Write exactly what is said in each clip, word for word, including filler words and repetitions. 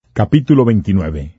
Capítulo veintinueve.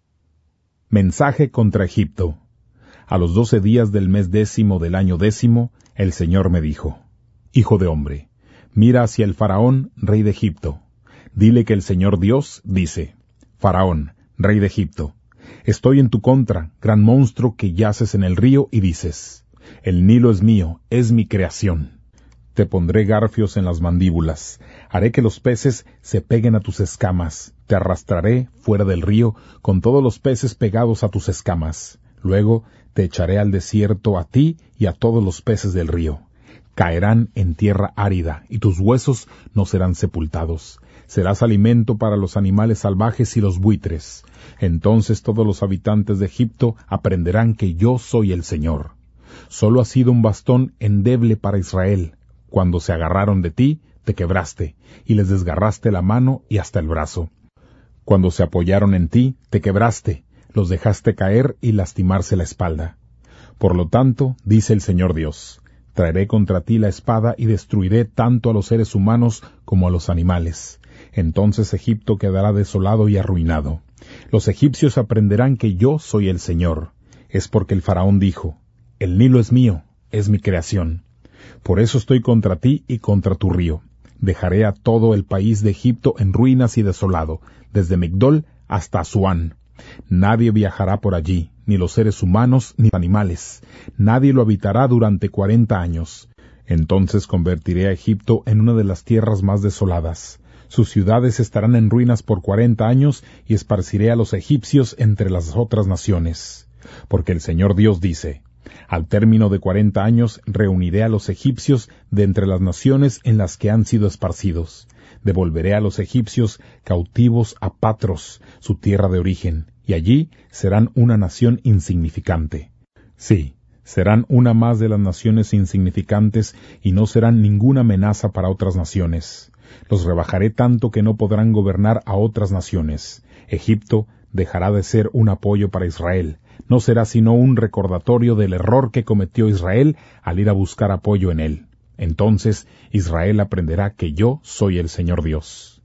Mensaje contra Egipto. A los doce días del mes décimo del año décimo, el Señor me dijo: Hijo de hombre, mira hacia el Faraón, rey de Egipto. Dile que el Señor Dios dice: Faraón, rey de Egipto, estoy en tu contra, gran monstruo que yaces en el río, y dices: El Nilo es mío, es mi creación. Te pondré garfios en las mandíbulas, haré que los peces se peguen a tus escamas, te arrastraré fuera del río con todos los peces pegados a tus escamas. Luego te echaré al desierto a ti y a todos los peces del río. Caerán en tierra árida, y tus huesos no serán sepultados. Serás alimento para los animales salvajes y los buitres. Entonces todos los habitantes de Egipto aprenderán que yo soy el Señor. Solo has sido un bastón endeble para Israel. Cuando se agarraron de ti, te quebraste, y les desgarraste la mano y hasta el brazo. Cuando se apoyaron en ti, te quebraste, los dejaste caer y lastimarse la espalda. Por lo tanto, dice el Señor Dios, traeré contra ti la espada y destruiré tanto a los seres humanos como a los animales. Entonces Egipto quedará desolado y arruinado. Los egipcios aprenderán que yo soy el Señor. Es porque el faraón dijo: El Nilo es mío, es mi creación. Por eso estoy contra ti y contra tu río. Dejaré a todo el país de Egipto en ruinas y desolado, desde Migdol hasta Asuán. Nadie viajará por allí, ni los seres humanos ni animales. Nadie lo habitará durante cuarenta años. Entonces convertiré a Egipto en una de las tierras más desoladas. Sus ciudades estarán en ruinas por cuarenta años y esparciré a los egipcios entre las otras naciones. Porque el Señor Dios dice: Al término de cuarenta años reuniré a los egipcios de entre las naciones en las que han sido esparcidos. Devolveré a los egipcios cautivos a Patros, su tierra de origen, y allí serán una nación insignificante. Sí, serán una más de las naciones insignificantes y no serán ninguna amenaza para otras naciones. Los rebajaré tanto que no podrán gobernar a otras naciones. Egipto dejará de ser un apoyo para Israel. No será sino un recordatorio del error que cometió Israel al ir a buscar apoyo en él. Entonces Israel aprenderá que yo soy el Señor Dios.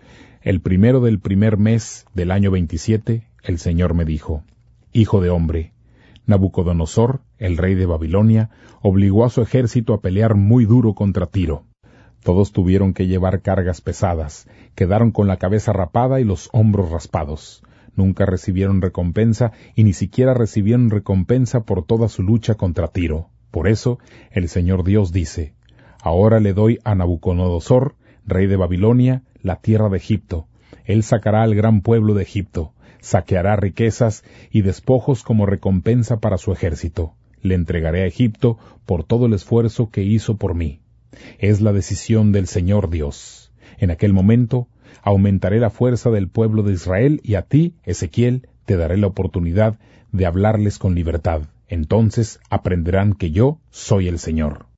El primero del primer mes del año veintisiete, el Señor me dijo: Hijo de hombre, Nabucodonosor, el rey de Babilonia, obligó a su ejército a pelear muy duro contra Tiro. Todos tuvieron que llevar cargas pesadas, quedaron con la cabeza rapada y los hombros raspados. Nunca recibieron recompensa y ni siquiera recibieron recompensa por toda su lucha contra Tiro. Por eso, el Señor Dios dice: Ahora le doy a Nabucodonosor, rey de Babilonia, la tierra de Egipto. Él sacará al gran pueblo de Egipto, saqueará riquezas y despojos como recompensa para su ejército. Le entregaré a Egipto por todo el esfuerzo que hizo por mí. Es la decisión del Señor Dios. En aquel momento, aumentaré la fuerza del pueblo de Israel y a ti, Ezequiel, te daré la oportunidad de hablarles con libertad. Entonces aprenderán que yo soy el Señor.